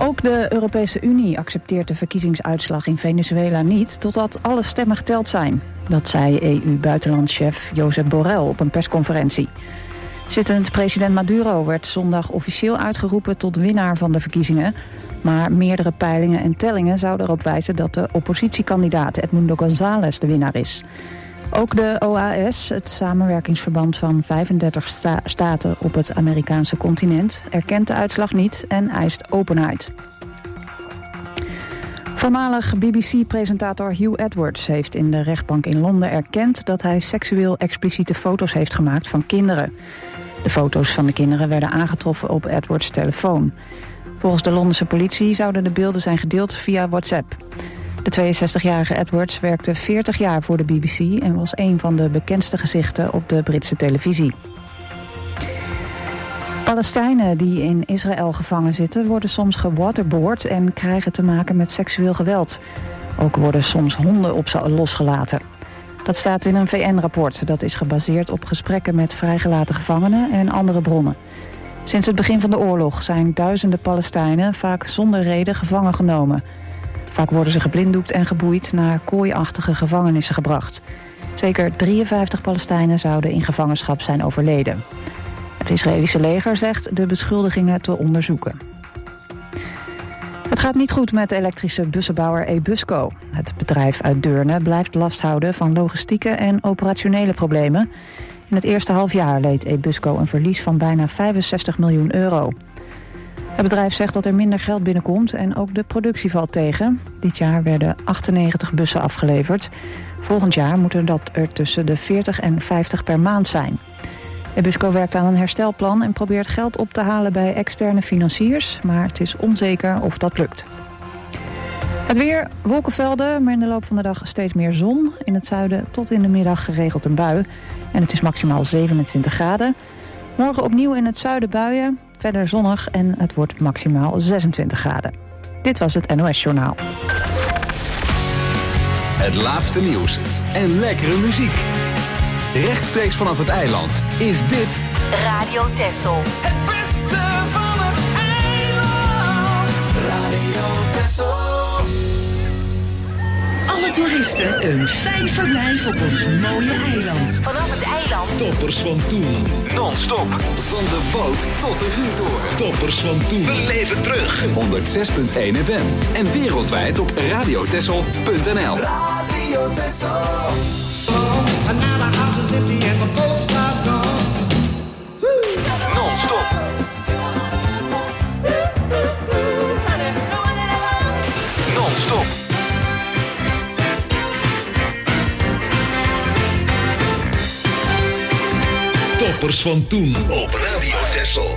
Ook de Europese Unie accepteert de verkiezingsuitslag in Venezuela niet, totdat alle stemmen geteld zijn. Dat zei EU-buitenlandchef Josep Borrell op een persconferentie. Zittend president Maduro werd zondag officieel uitgeroepen tot winnaar van de verkiezingen. Maar meerdere peilingen en tellingen zouden erop wijzen dat de oppositiekandidaat Edmundo González de winnaar is. Ook de OAS, het samenwerkingsverband van 35 staten op het Amerikaanse continent, erkent de uitslag niet en eist openheid. Voormalig BBC-presentator Hugh Edwards heeft in de rechtbank in Londen erkend dat hij seksueel expliciete foto's heeft gemaakt van kinderen. De foto's van de kinderen werden aangetroffen op Edwards' telefoon. Volgens de Londense politie zouden de beelden zijn gedeeld via WhatsApp. De 62-jarige Edwards werkte 40 jaar voor de BBC en was een van de bekendste gezichten op de Britse televisie. Palestijnen die in Israël gevangen zitten worden soms gewaterboard en krijgen te maken met seksueel geweld. Ook worden soms honden op ze losgelaten. Dat staat in een VN-rapport dat is gebaseerd op gesprekken met vrijgelaten gevangenen en andere bronnen. Sinds het begin van de oorlog zijn duizenden Palestijnen vaak zonder reden gevangen genomen. Vaak worden ze geblinddoekt en geboeid naar kooiachtige gevangenissen gebracht. Zeker 53 Palestijnen zouden in gevangenschap zijn overleden. Het Israëlische leger zegt de beschuldigingen te onderzoeken. Het gaat niet goed met de elektrische bussenbouwer Ebusco. Het bedrijf uit Deurne blijft last houden van logistieke en operationele problemen. In het eerste halfjaar leed Ebusco een verlies van bijna 65 miljoen euro. Het bedrijf zegt dat er minder geld binnenkomt en ook de productie valt tegen. Dit jaar werden 98 bussen afgeleverd. Volgend jaar moeten dat er tussen de 40 en 50 per maand zijn. Ebusco werkt aan een herstelplan en probeert geld op te halen bij externe financiers, maar het is onzeker of dat lukt. Het weer, wolkenvelden, maar in de loop van de dag steeds meer zon. In het zuiden tot in de middag geregeld een bui. En het is maximaal 27 graden. Morgen opnieuw in het zuiden buien, verder zonnig en het wordt maximaal 26 graden. Dit was het NOS Journaal. Het laatste nieuws en lekkere muziek. Rechtstreeks vanaf het eiland is dit Radio Texel. Het beste van het eiland. Radio Texel. Alle toeristen een fijn verblijf op ons mooie eiland. Vanaf het eiland. Toppers van toen. non-stop van de boot tot de vuurtoren. Toppers van toen. Beleef het terug. 106.1 FM en wereldwijd op radiotessel.nl. Radio Texel. And now the house is empty and the folks are gone. Non-stop. Non-stop. Toppers van toen op Radio Texel.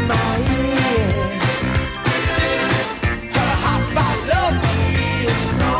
Her hotspot love is strong.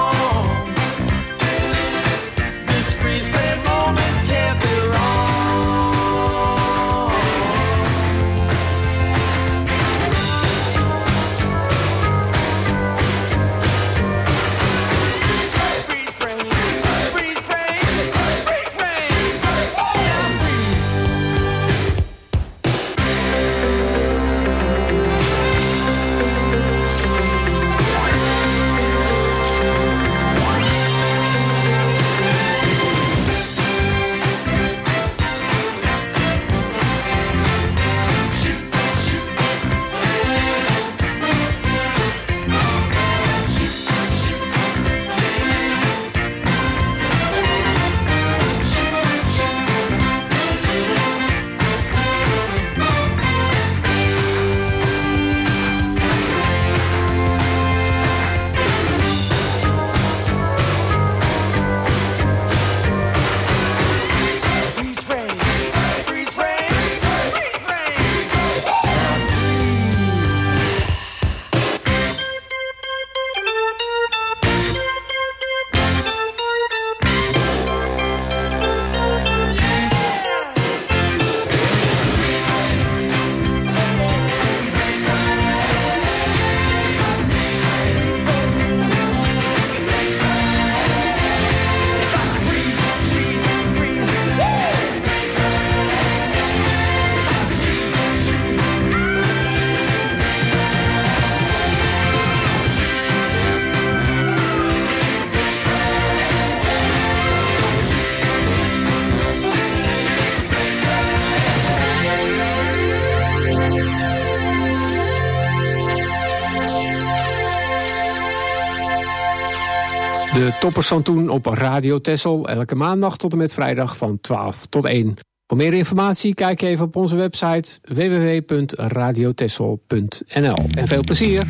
De toppers van toen op Radio Texel. Elke maandag tot en met vrijdag van 12 tot 1. Voor meer informatie kijk even op onze website www.radiotexel.nl. En veel plezier!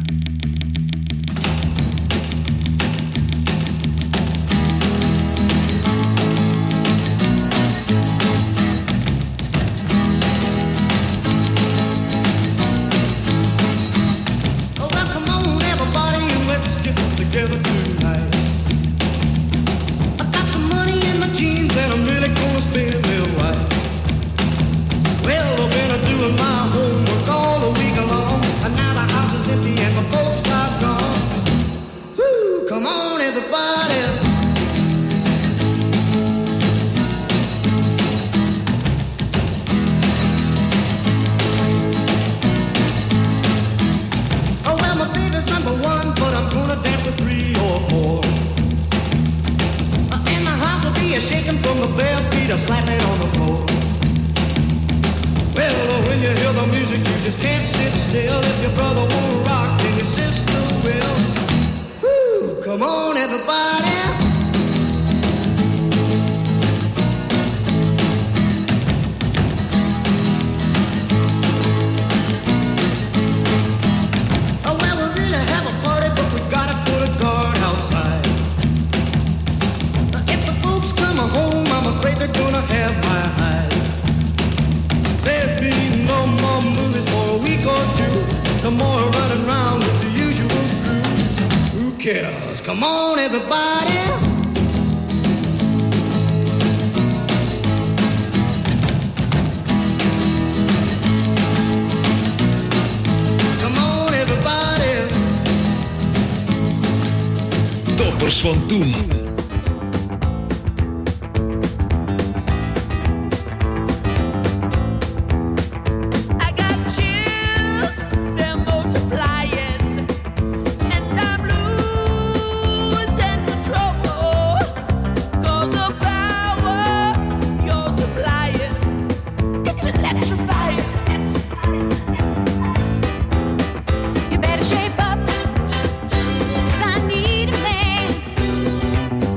Toppers van toen. You better shape up, 'cause I need a man.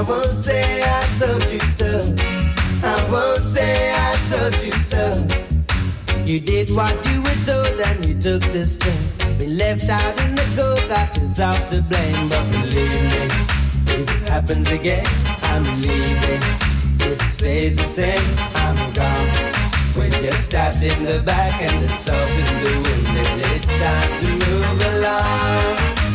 won't say I told you so. I won't say I told you so. You did what you were told and you took the string. Been left out in the cold, got yourself to blame. But believe me, if it happens again, I'm leaving. If it stays the same, I'm gone. When you're stabbed in the back and the salt in the wind, then it's time to move along.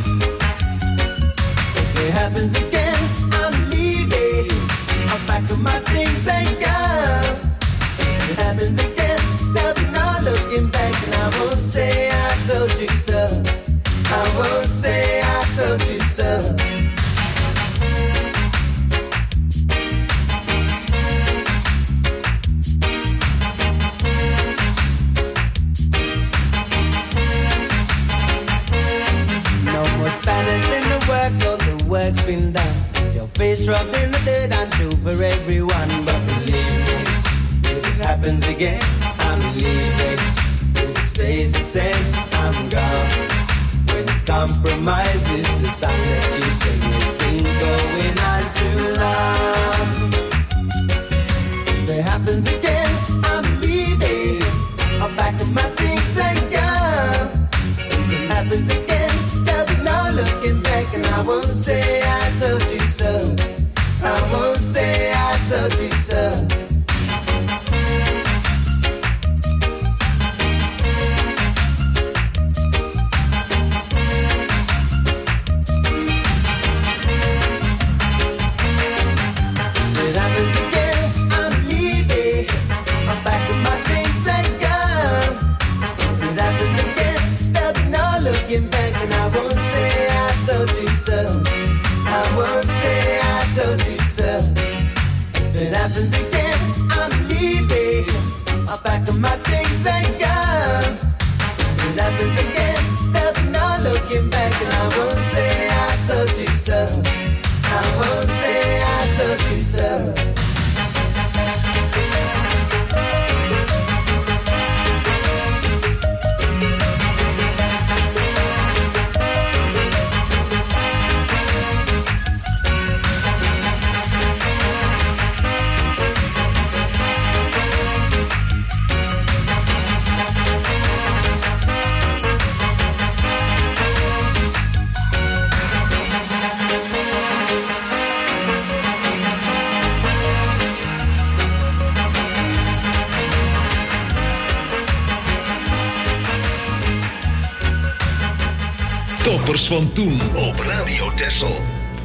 If it happens again, I'm leaving. I'll pack up my things and go. If it happens again, there'll be no looking back. And I won't say I told you so. I won't say I told you so. Spanish in the works, all the work's been done. Your face rubbed in the dirt, I'm true for everyone. But believe me, if it happens again, I'm leaving. If it stays the same, I'm gone. When compromise is the song that you sing, it's been going on too long. If it happens again, I'm leaving. I'll pack up my things and go. If it happens again, looking back, and I won't say I told you so. I won't say I told you so. If it happens again, I'm leaving. I'm back to my things and go. If it happens again, there'll be no looking back, and I won't say I told you so. I won't say I told you so. If it happens again, I'm leaving. I'll pack up my things and go. If it happens again, there'll be no looking back, and I won't say I told you so. I won't say I told you so. Toppers van toen op Radio Texel.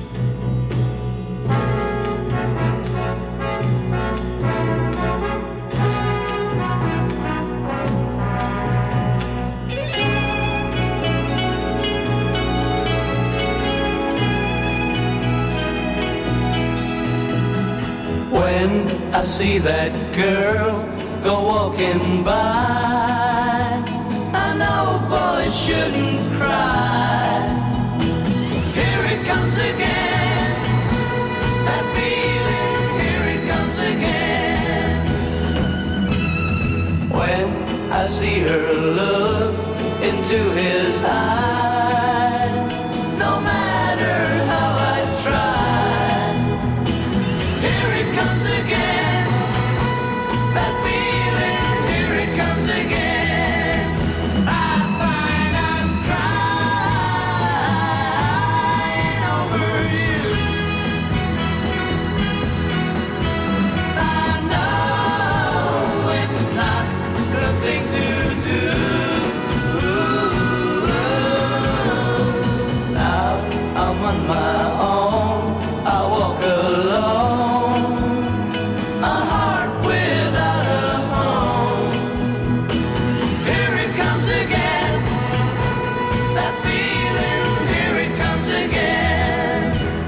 When I see that girl go walking by, I know boys shouldn't cry. Here it comes again, that feeling, here it comes again. When I see her look into his eyes, no matter how I try, here it comes again, that feeling, here it comes again. I find I'm crying over you. I know it's not the thing to do. Now I'm on my own, I walk alone, a heart without a home. Here it comes again, that feeling, here it comes again.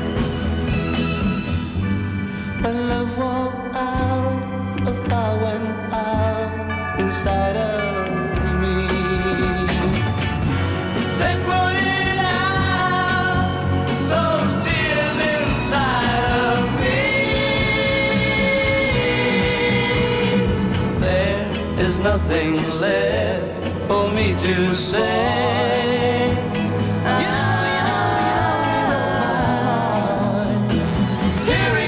When love wore out, a fire went out inside of me. They put it out, those tears inside of me. There is nothing left for me to say. Here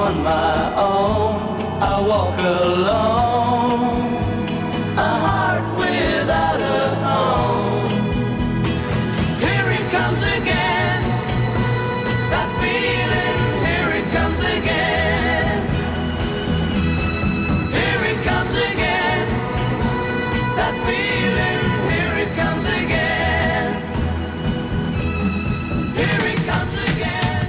on my own. I walk alone, a heart without a home. Here it comes again, that feeling, here it comes again. Here it comes again, that feeling, here it comes again. Here it comes again.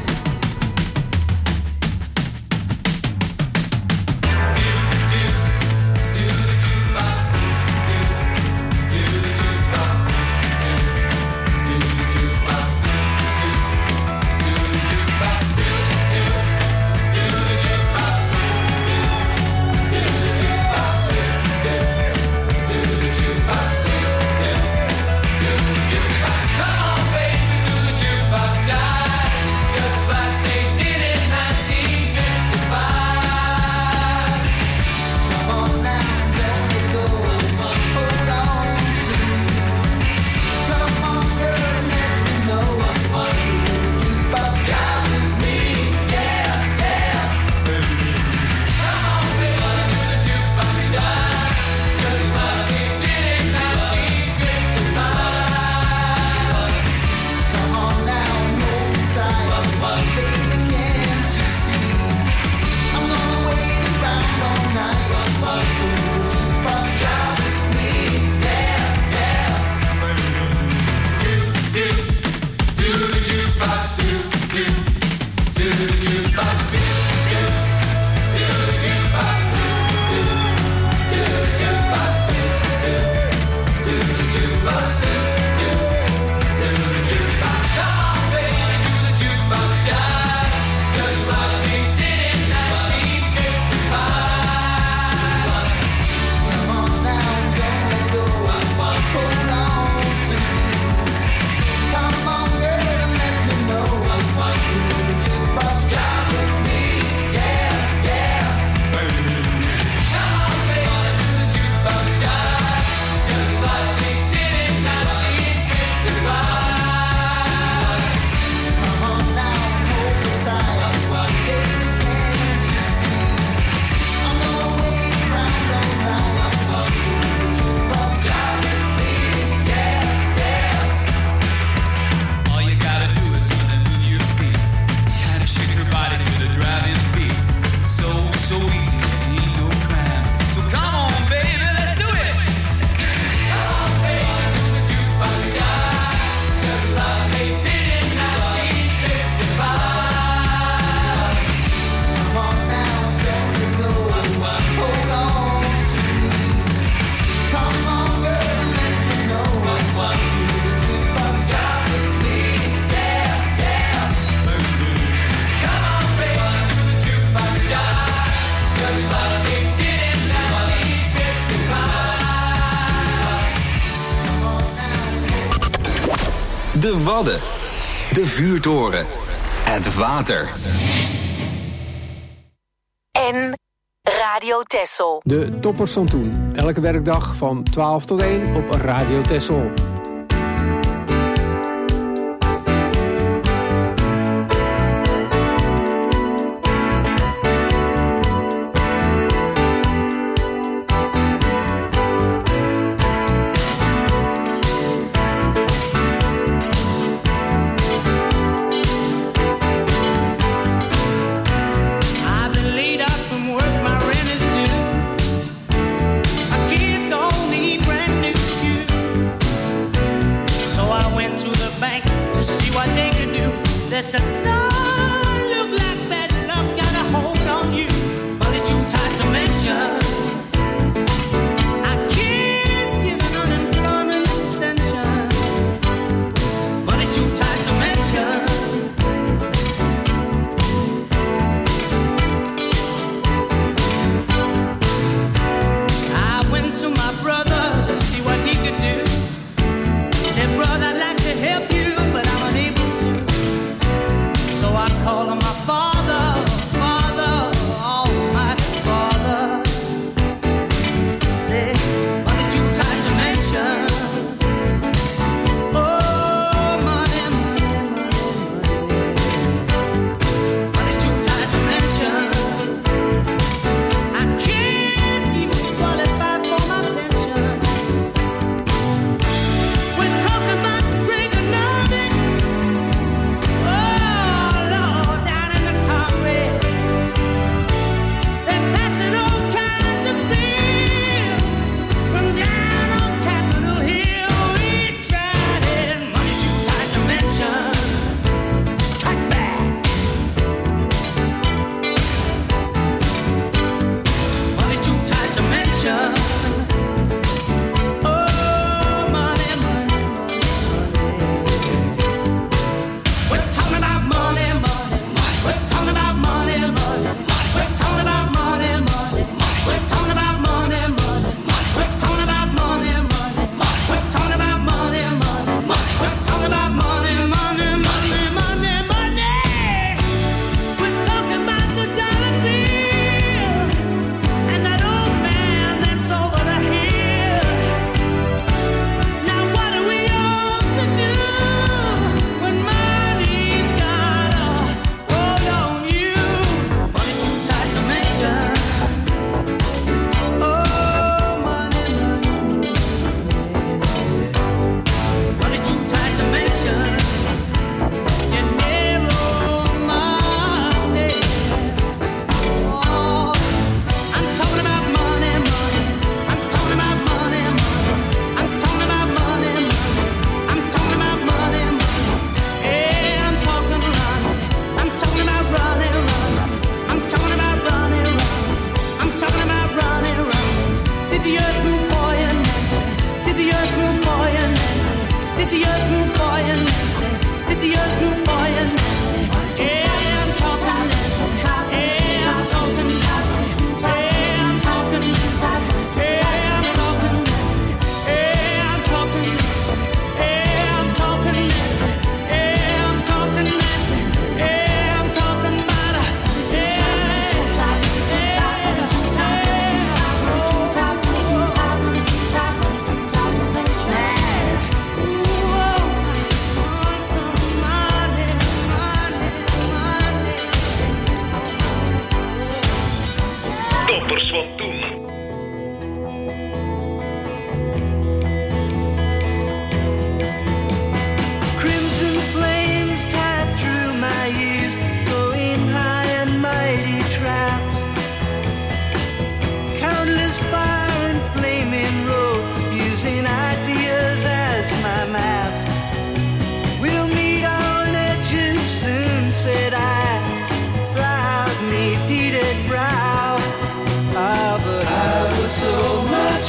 De Wadden, de vuurtoren, het water. En Radio Texel. De toppers van toen. Elke werkdag van 12 tot 1 op Radio Texel. Kids all need brand new shoes.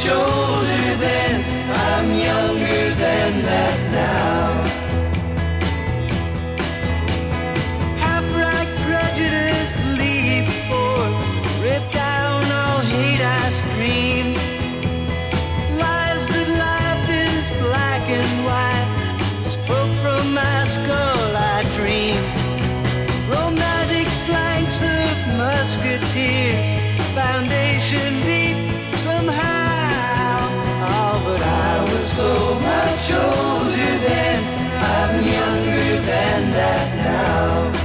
older then, I'm younger than that now. Half-right prejudice, leap forth, rip down all hate I scream. Lies that life is black and white, spoke from my skull I dream. Romantic flanks of musketeers, foundation deep somehow. Oh, but I was so much older then, I'm younger than that now.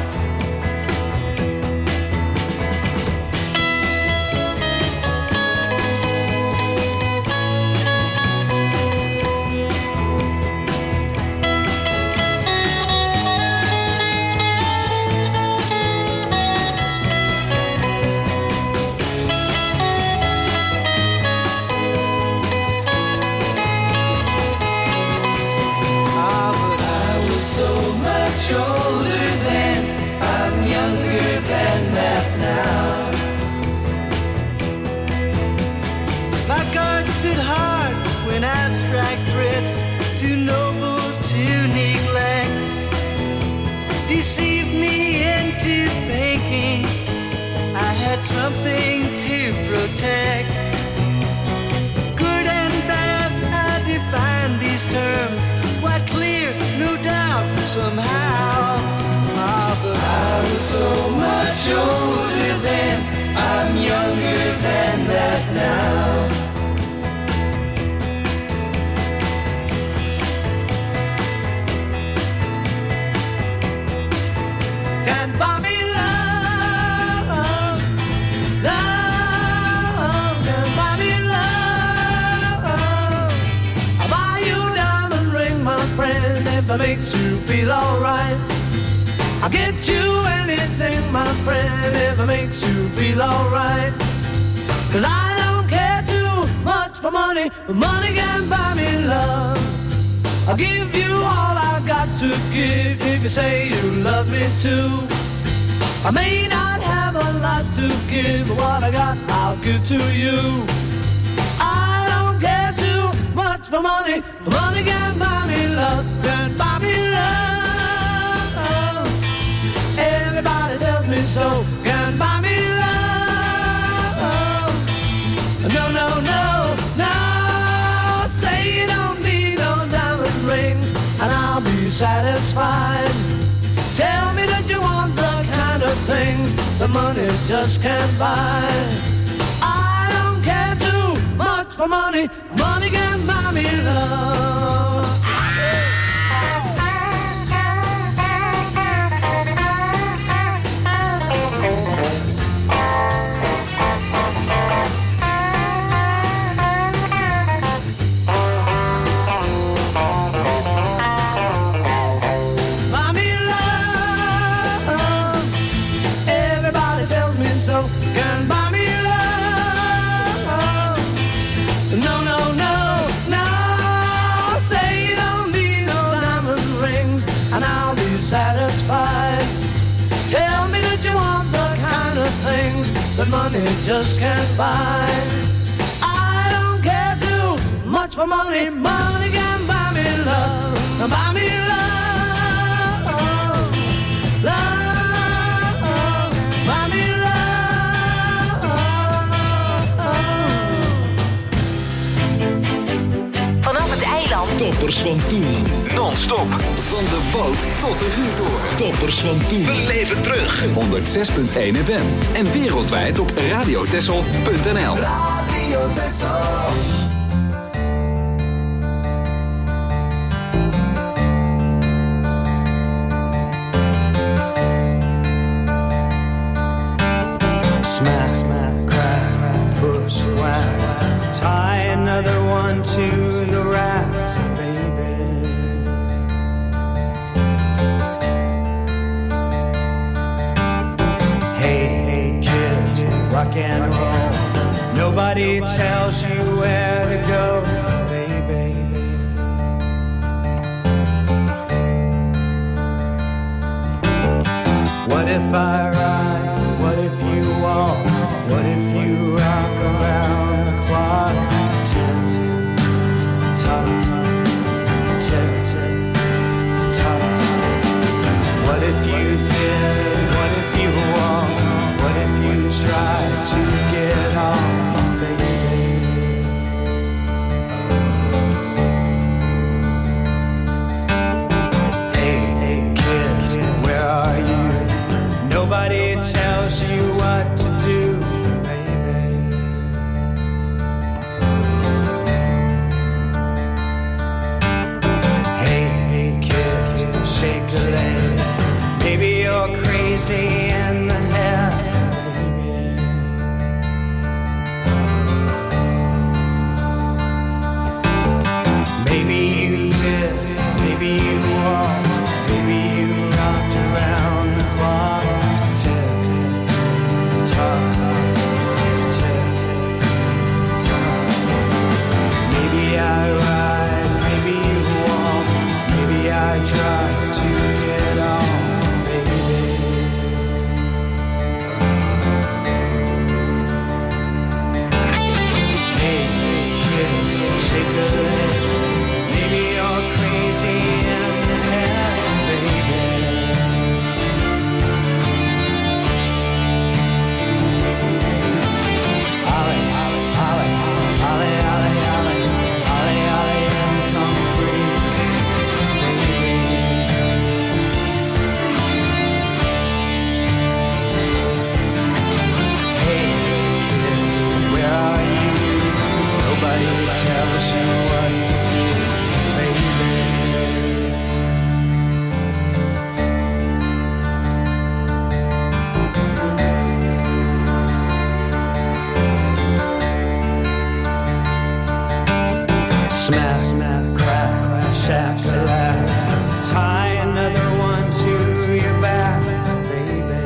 Older then, I'm younger than that now. My guard stood hard when abstract threats, too noble to neglect, deceived me into thinking I had something to protect. Good and bad, I define these terms, quite clear, no doubt, somehow. Ah, but I was so much older then, I'm younger than that now. Can't buy me love, love, can't buy me love. I'll buy you a diamond ring, my friend, if that makes you feel alright. I'll get you anything, my friend, if it makes you feel alright. 'Cause I don't care too much for money, but money can buy me love. I'll give you all I've got to give if you say you love me too. I may not have a lot to give, but what I got I'll give to you. I don't care too much for money, but money can buy me love, can buy me love. Everybody tells me so, can buy me love. No, no, no, no, say you don't need no diamond rings, and I'll be satisfied. Tell me that you want the kind of things that money just can't buy. I don't care too much for money, money can buy me love. Satisfied. Tell me that you want the kind of things that money just can't buy. I don't care too much for money, money can buy me love, buy me love, love, buy me love. Vanaf het eiland. Toppers van toen. Non-stop. Van de boot tot de vuurtoren. Toppers van toen. Beleef het terug. 106.1 FM. En wereldwijd op radiotessel.nl. Radio Tessel. Smash, smash, crack, push, whack. Tie another one to the racks, baby. Hey, hey, kid, rock and roll. Nobody tells you where to go, baby. What if I ride? What if you walk? What if you rock around the clock till tells you what to do, baby. Hey, kid, shake a leg. Maybe you're crazy in the head. Maybe you did, maybe you walked, maybe you rocked around the clock. Tick, tock, tick, tock. Maybe I ride, maybe you walk, maybe I try to get on, baby. Hey, kids, shake a leg. Maybe you're crazy in the head, baby. Ollie, ollie, ollie, ollie, ollie, ollie, ollie, ollie, and come free, baby. Hey, kids, where are you? Nobody tells you what to do, baby. Smack, smack, crack, shack-a-lack. Tie another one to your back, baby.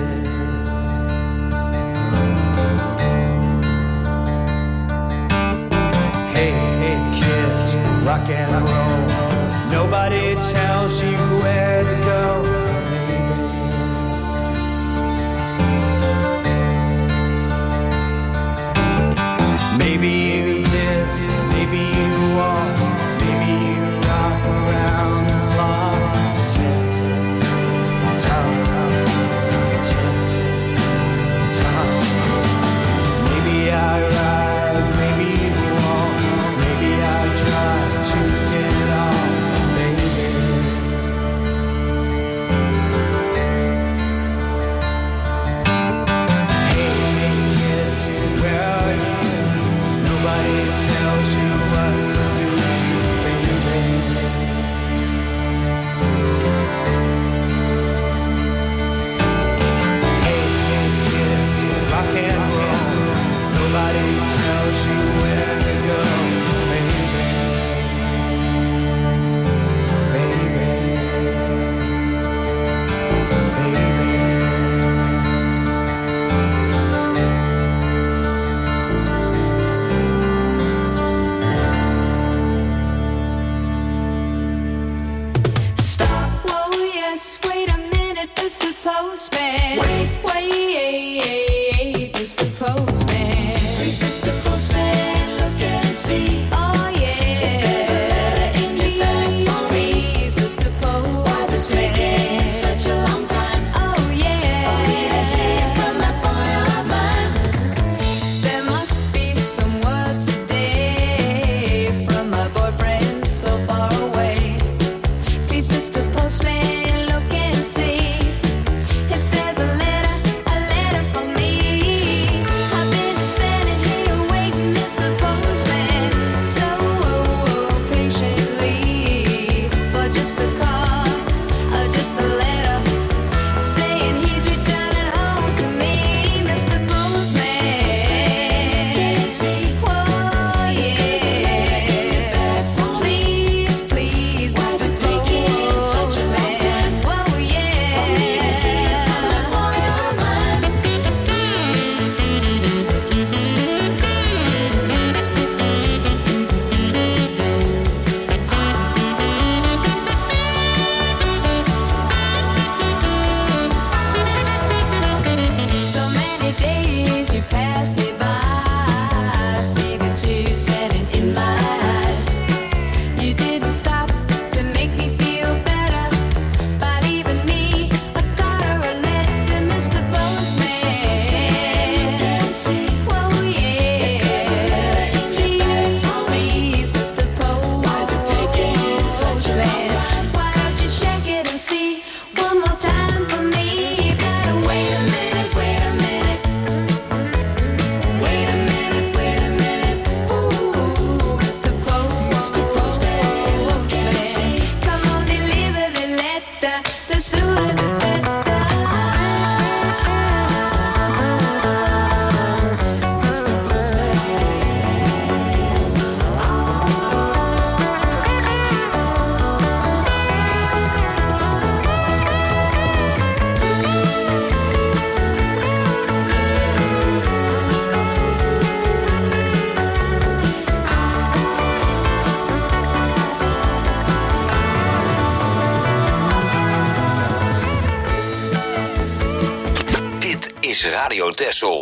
Hey, hey, kids, rock and roll. Nobody tells you where to go, baby. Maybe you did, maybe you walked, maybe you rock around the clock. Tick, tock, tick, tock. Maybe I ride, maybe you walk, maybe I try to get on, baby. Hey, hey, kids, where are you? Nobody tells you what to do, baby. Hey, hey, kids, rock and roll. Nobody tells you where to go, baby. Baby. Baby. Stop, whoa, yes, wait a minute, Mr. Postman. Wait, Mr. Postman. Please, Mr. Postman, look and see. Oh, yeah. There's a letter in your bag. Please, Mr. Postman. Why is it taking such a long time? Oh, yeah. Only to hear from that boy of mine. There must be some word today from my boyfriend so far away. Please, Mr. Postman, look and see if there's a letter for me. I've been standing here waiting, Mr. Postman, so patiently for just a call or just a letter saying he's returning home to me, Mr. Postman. Whoa, yeah. Please, please, Mr. Postman. Whoa, yeah. So many days you pass me by. I see the tears standing in my eyes. You didn't stop to make me feel better by leaving me a card or a letter, Mr. Postman. Whoa, yeah. Please, please, Mr. Postman. Why don't you check it and see one more time for me? You gotta wait a minute, is Radio Texel.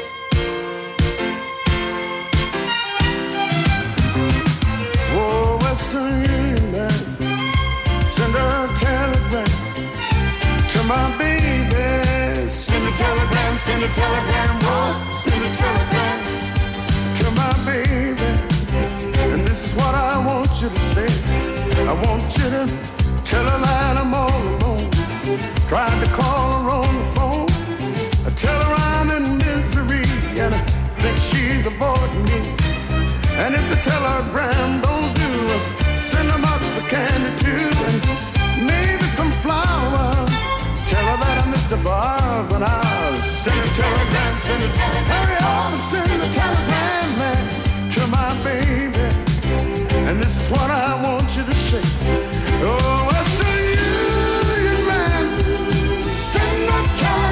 Oh, Western Union, send a telegram to my baby. Send a telegram, oh, send a telegram to my baby. And this is what I want you to say. I want you to tell her that I'm all alone. Tried to call her on the phone. I tell her I'm in misery and I think she's avoiding me. And if the telegram don't do, send a box of candy too, and maybe some flowers. Tell her that I missed her for hours and hours. Send a telegram, hurry up and send a telegram, man, to my baby. And this is what I want you to say. Oh, Western Union, man, send that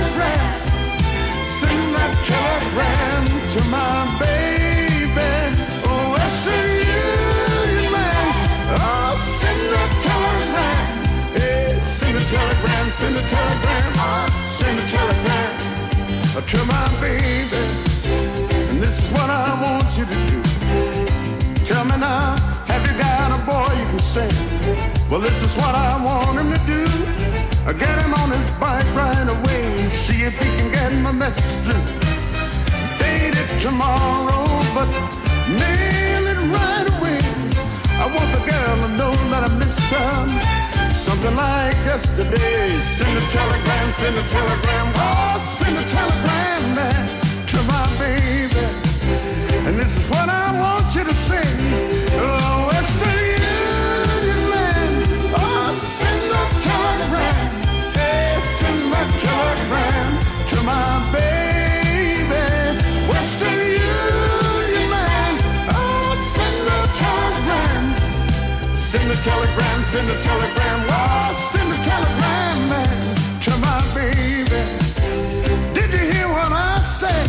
telegram to my baby. Oh, Western Union, man, oh, send that telegram. Hey, send a telegram, send a telegram, send a telegram to my baby. And this is what I want you to do. Tell me now, have you got a boy you can sing? Well, this is what I want him to do. Get him on his bike right away and see if he can get my message through. Date it tomorrow, but mail it right away. I want the girl to know that I missed her. Something like yesterday. Send a telegram, oh, send a telegram, man, to my baby. And this is what I want you to sing. Oh, Western Union, man, oh, send a telegram. Hey, send that telegram to my baby. Western Union, man, oh, send a telegram. Send a telegram, oh, send a telegram, man, to my baby. Did you hear what I said?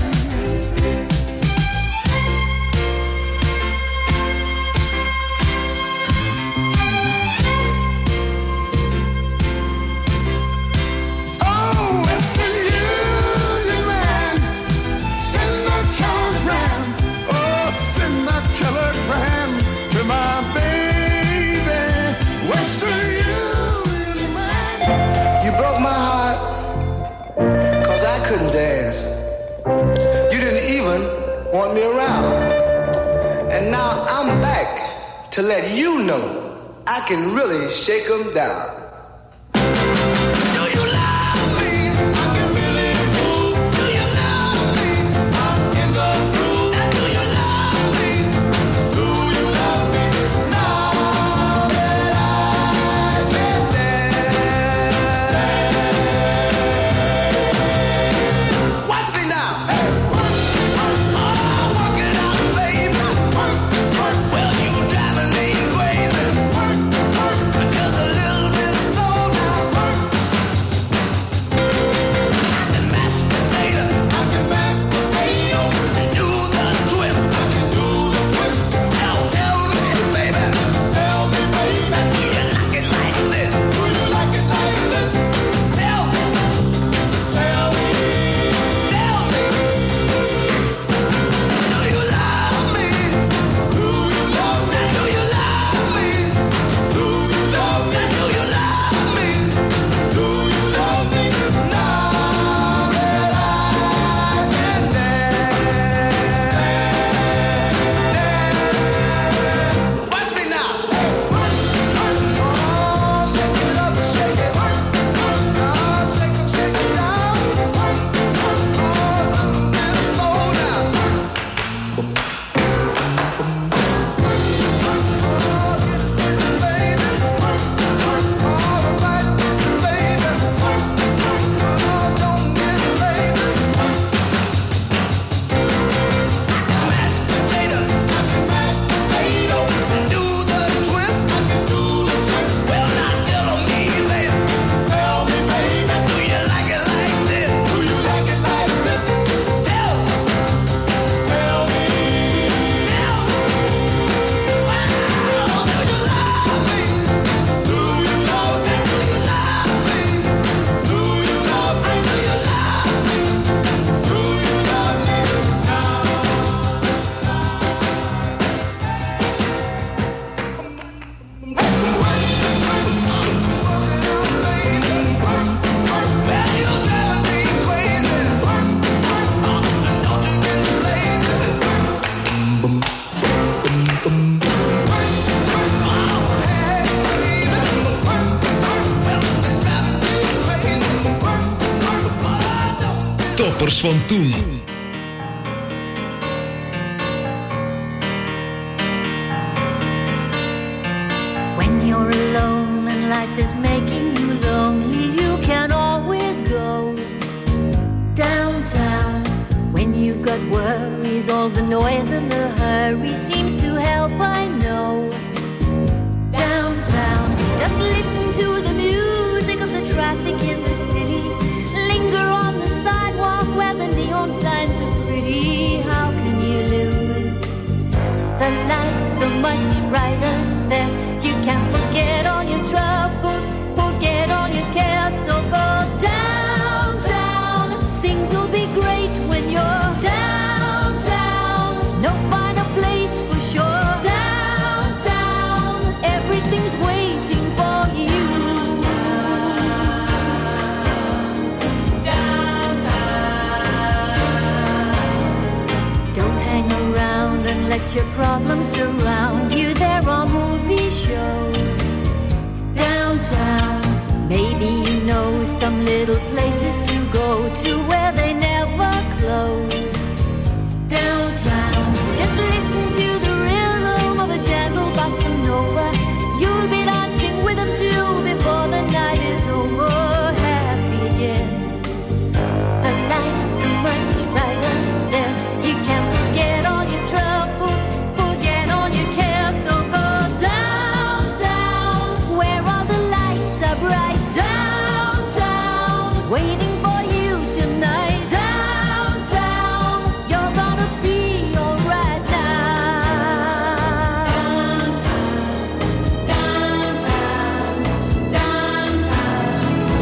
Couldn't dance. You didn't even want me around. And now I'm back to let you know I can really shake 'em down. Do you love me? I can really move. Do you love me? I'm in the groove. Do you love me? Do you love me? Now that I've been there. Watch me now. Hey, work, work it out, baby. Work, well, you driving me crazy. Work, just a little bit Toppers van toen. When you're alone and life is making you lonely, you can always go downtown. When you've got worries, all the noise and the hurry seems to help, I know. Downtown, just listen to the music of the traffic in the city. Linger on the sidewalk where the neon signs are pretty. How can you lose? The lights are much brighter there. You can forget all your troubles, forget all your cares. So go downtown. Things will be great when you're downtown. No finer place for sure. Downtown, everything's waiting for you. Don't hang around and let your problems surround you. There are movie shows downtown. Maybe you know some little places to go to where they never close. Downtown, just listen to the rhythm of a gentle bossa nova. You'll be dancing with them too before the night is over. Happy again. The lights are much brighter there. You can forget all your troubles, forget all your cares. So go downtown, where all the lights are bright. Downtown, waiting for you tonight. Downtown, you're gonna be alright now. Downtown, downtown,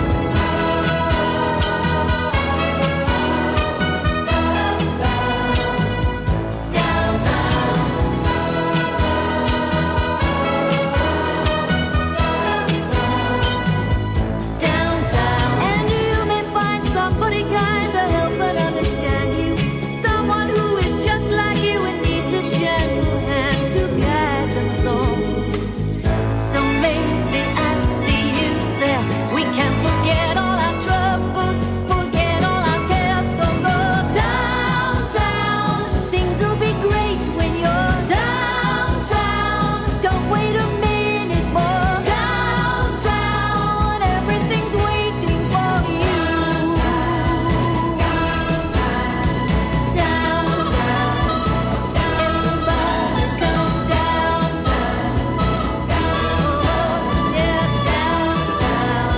downtown. And you may find somebody kind to help and understand you. Someone who is just like you and needs a gentle hand to guide them along. So maybe I'll see you there. We can forget all our troubles, forget all our cares. So go downtown. Things will be great when you're downtown. Don't wait a minute more. Downtown, everything's waiting for you. Downtown, everybody come downtown. Yeah, downtown,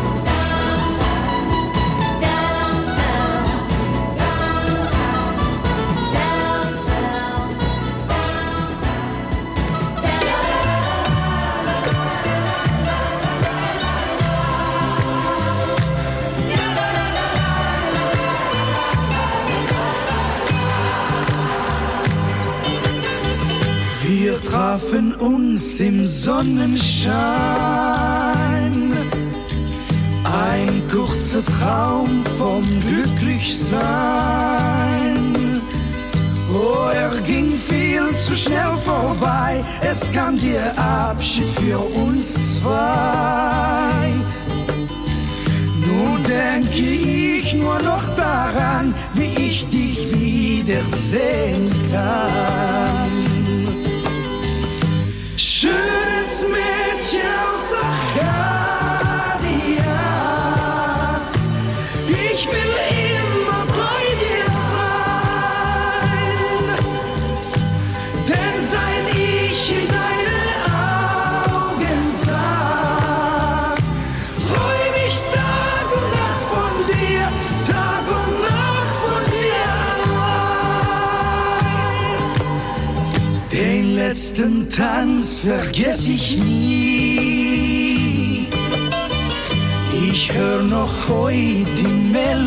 Wir trafen uns im Sonnenschein. Ein kurzer Traum vom Glücklichsein. Oh, er ging viel zu schnell vorbei. Es kam der Abschied für uns zwei. Nun denke ich nur noch daran, wie ich dich wiedersehen kann. Schönes Mädchen aus Arcadia, ich will immer bei dir sein, denn seit ich in deine Augen sah, träum ich Tag und Nacht von dir, Tag und Nacht von dir allein. Den letzten Tanz vergess ich nie. Ich hör noch heute die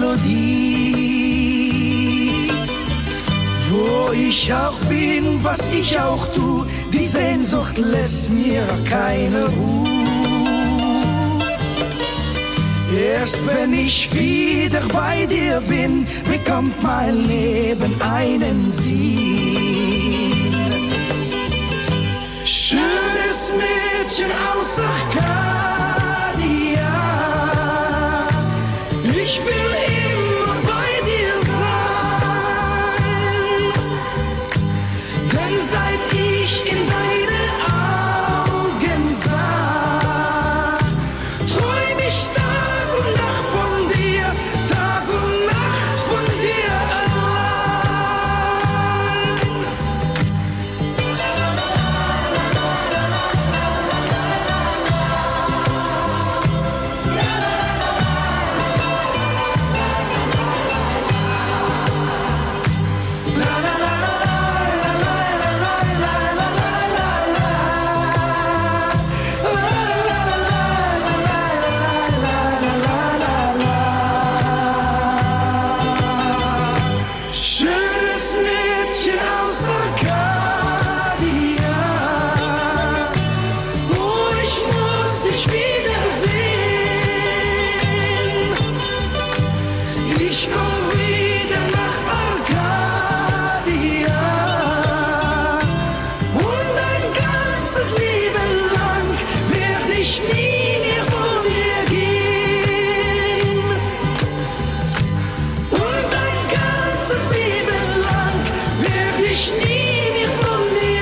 Melodie. Wo ich auch bin, was ich auch tu, die Sehnsucht lässt mir keine Ruhe. Erst wenn ich wieder bei dir bin, bekommt mein Leben einen Sinn. Schönes Mädchen aus Arcadia, ich will immer bei dir ganzes Leben lang werd ich nie mehr von dir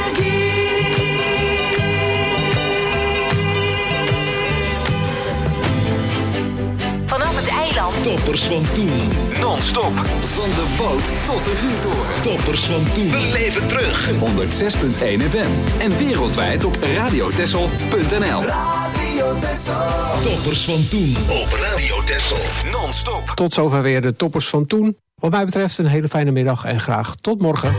gehen. Vanaf het eiland. Toppers van toen. Non-stop. Van de boot tot de vuurtoren. Toppers van toen. Beleef het terug. 106.1 FM. En wereldwijd op radiotessel.nl. Radio Tessel. Toppers van toen op Radio Tessel. Non-stop. Tot zover weer de toppers van toen. Wat mij betreft een hele fijne middag en graag tot morgen.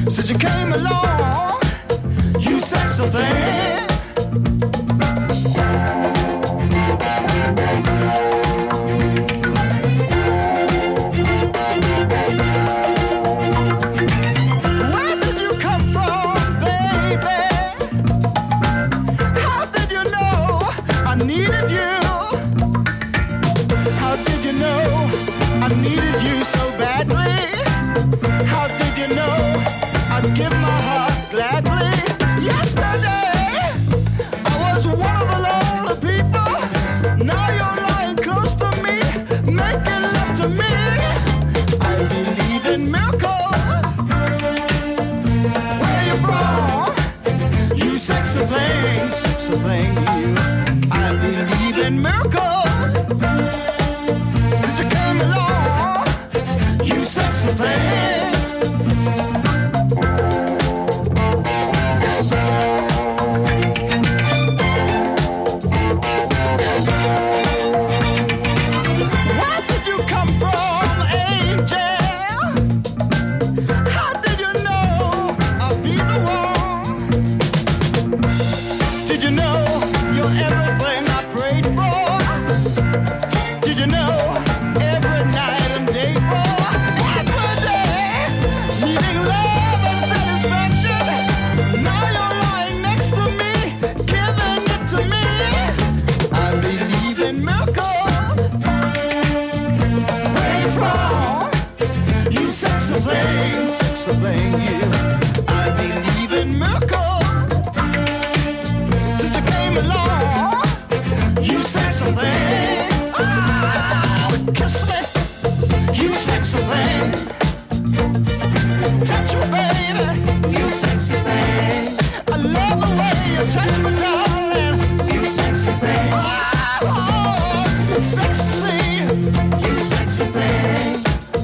since you came along, you sexy thing. Where did you come from, baby? How did you know I needed you? How did you know I needed you so badly? How did you know I'd give my heart gladly? Yesterday I was one of the lonely people. Now you're lying close to me, making love to me. I believe in miracles. Where you from? You sexy thing, you. I believe in miracles. Since you came along, you sexy thing. Where did you come from, angel? How did you know I'd be the one? Did you know you're everything I prayed for? Did you know every night and day for every day, needing love and satisfaction? Now you're lying next to me, giving it to me. I believe in miracles. Where you from? You sexy thing, you. I believe in miracles. Since you came along, you sexy thing. Oh, kiss me, you sexy thing. Touch me, baby, you sexy thing. I love the way you touch me, darling, you sexy thing. Oh, it's sexy, you sexy thing.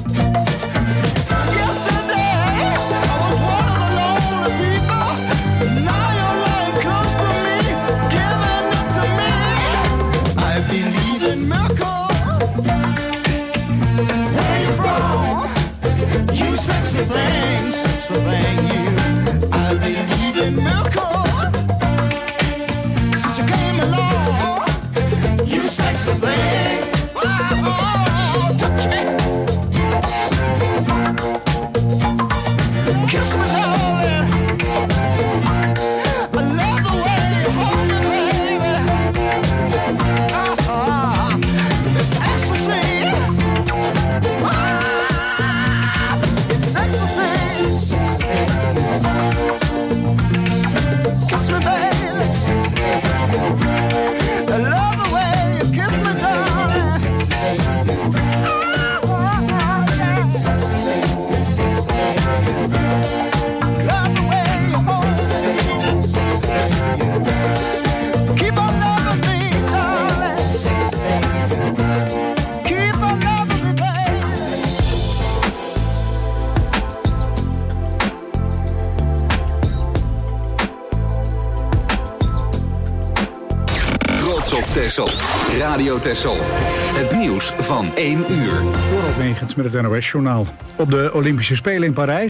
Yesterday I was one of the lonely people. Now you're lying close to me, giving it to me. I believe in miracles. Where you from? You sexy thing, you. I believe in miracles. Since you came along, you sexy thing. Oh, touch me, kiss me, darling. I love the way you hold me, baby. It's ecstasy. It's ecstasy. Kiss me, baby. I love the way you kiss me, darling. Love the way you hold me. Keep on loving me, darling. Keep on loving me, baby. Trots op Texel. Radio Texel. Het nieuws van 1 uur. Dorot Megens met het NOS-journaal. Op de Olympische Spelen in Parijs